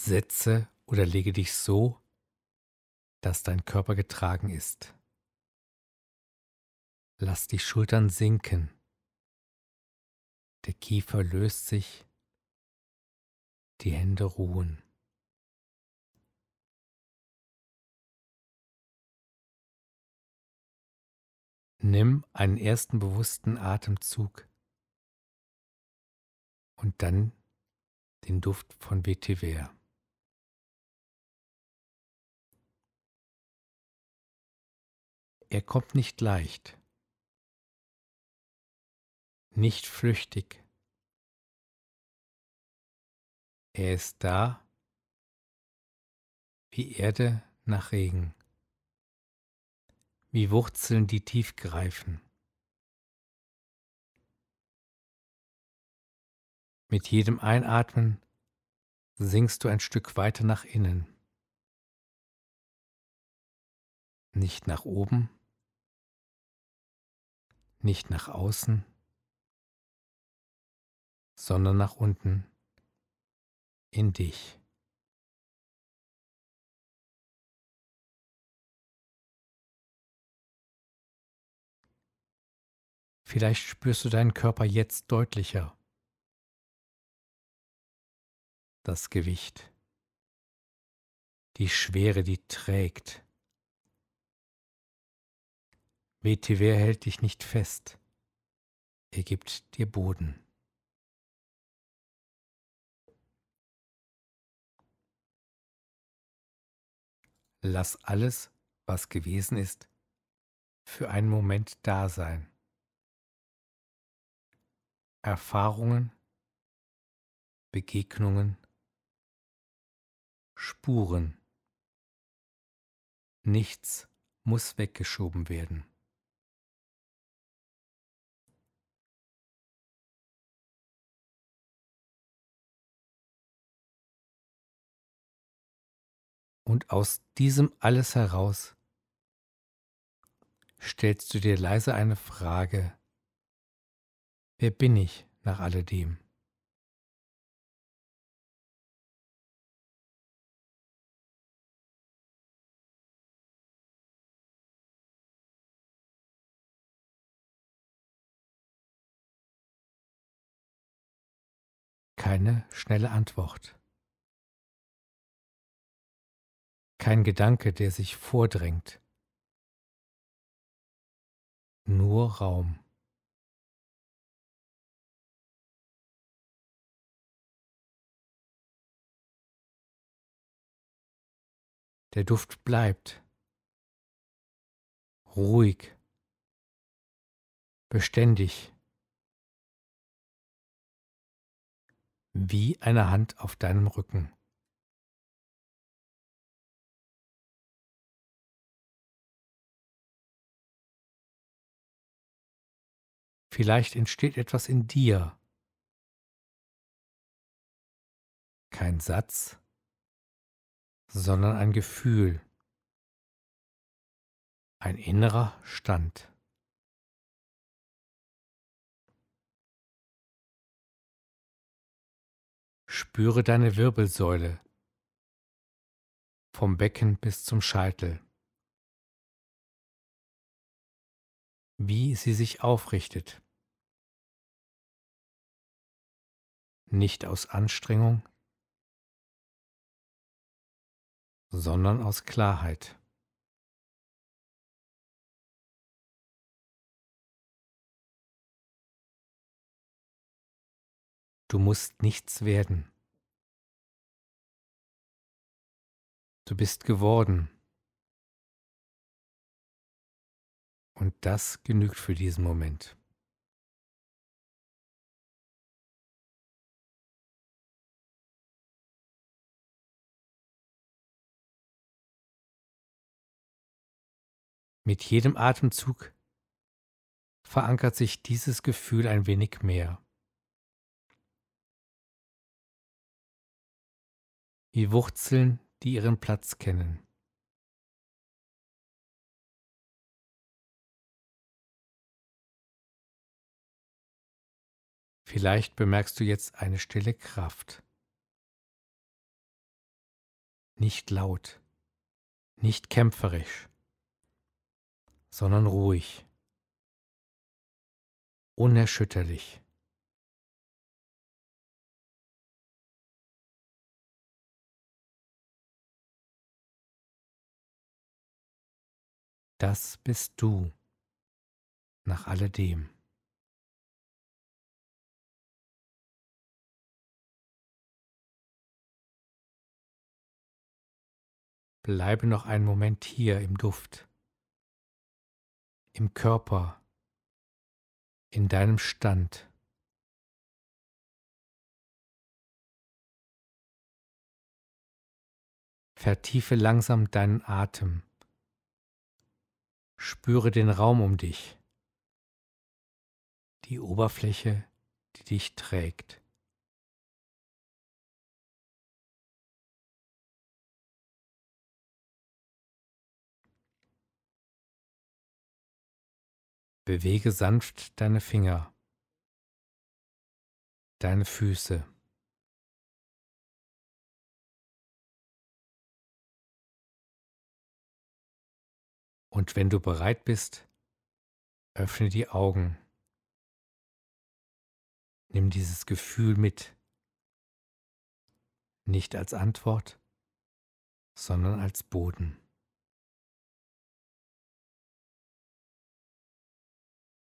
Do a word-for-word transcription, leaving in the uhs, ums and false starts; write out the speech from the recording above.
Setze oder lege dich so, dass dein Körper getragen ist. Lass die Schultern sinken. Der Kiefer löst sich, die Hände ruhen. Nimm einen ersten bewussten Atemzug und dann den Duft von Vetiver. Er kommt nicht leicht, nicht flüchtig. Er ist da wie Erde nach Regen, wie Wurzeln, die tief greifen. Mit jedem Einatmen sinkst du ein Stück weiter nach innen, nicht nach oben, nicht nach außen, sondern nach unten in dich. Vielleicht spürst du deinen Körper jetzt deutlicher. Das Gewicht, die Schwere, die trägt. Vetiver hält dich nicht fest. Er gibt dir Boden. Lass alles, was gewesen ist, für einen Moment da sein. Erfahrungen, Begegnungen, Spuren. Nichts muss weggeschoben werden. Und aus diesem alles heraus stellst du dir leise eine Frage: Wer bin ich nach alledem? Keine schnelle Antwort. Kein Gedanke, der sich vordrängt. Nur Raum. Der Duft bleibt. Ruhig. Beständig. Wie eine Hand auf deinem Rücken. Vielleicht entsteht etwas in dir. Kein Satz, sondern ein Gefühl. Ein innerer Stand. Spüre deine Wirbelsäule vom Becken bis zum Scheitel. Wie sie sich aufrichtet. Nicht aus Anstrengung, sondern aus Klarheit. Du musst nichts werden. Du bist geworden. Und das genügt für diesen Moment. Mit jedem Atemzug verankert sich dieses Gefühl ein wenig mehr. Wie Wurzeln, die ihren Platz kennen. Vielleicht bemerkst du jetzt eine stille Kraft. nicht laut, nicht kämpferisch, sondern ruhig, unerschütterlich. Das bist du nach alledem. Bleibe noch einen Moment hier im Duft, im Körper, in deinem Stand. Vertiefe langsam deinen Atem. Spüre den Raum um dich, die Oberfläche, die dich trägt. Bewege sanft deine Finger, deine Füße. Und wenn du bereit bist, öffne die Augen. Nimm dieses Gefühl mit, nicht als Antwort, sondern als Boden.